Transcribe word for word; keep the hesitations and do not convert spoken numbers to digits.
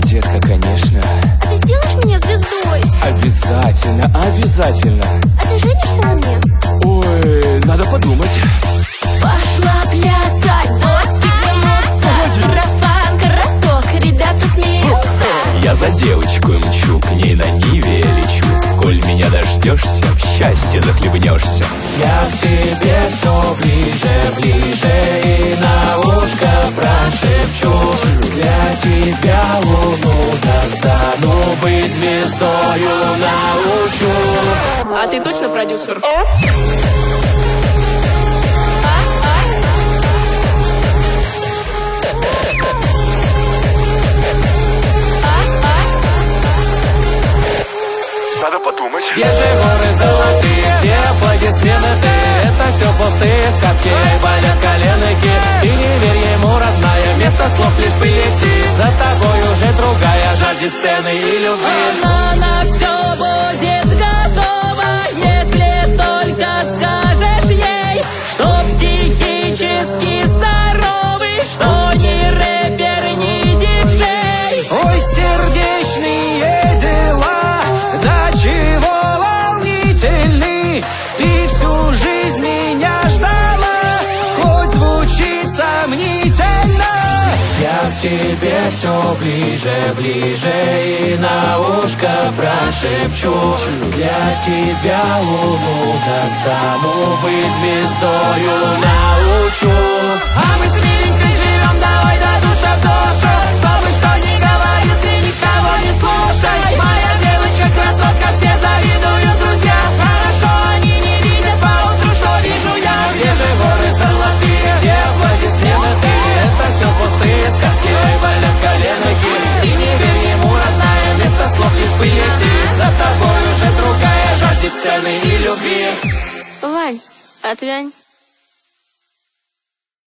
детка, конечно. А ты сделаешь меня звездой? Обязательно, обязательно. А ты женишься на мне? Ой, надо подумать. Пошла плясать, доски гнутся, сарафан, короток, ребята смеются. Я за девочку мчу, к ней на Ниве лечу. Коль меня дождешься, в счастье захлебнешься. Я к тебе все ближе, ближе, и на ушко прошепчу. Для тебя луну достану, быть звездою научу. А ты точно продюсер? Надо подумать. Где же горы золотые, где аплодисменты ты? Это все пустые сказки, болят коленки. Ты не верь ему, родная, вместо слов лишь прилети. За тобой уже другая жаждет сцены и любви. Она на все будет готова, если только скажешь ей, что психически здоровый, что ни рэпер, ни диджей. Ой, сердечные дела, до чего волнительны. Ты всю жизнь меня ждала, хоть звучит сомнительно. Я к тебе все ближе, ближе, и на ушко прошепчу. Для тебя луну достану, быть звездою научу. А мы с миленькой живем, давай до душа в душу. Кто бы что ни говорил, ты никого не слушай. Моя девочка красотка, все завидуют друзья. Хорошо они не видят поутру, что вижу я. Где же горы золотые, где аплодисменты? Это все пустые сказки, болят коленки. Ты не верь ему, родная, вместо слов лишь прилети. За тобой уже другая жаждет сцены и любви. Вань, отвянь.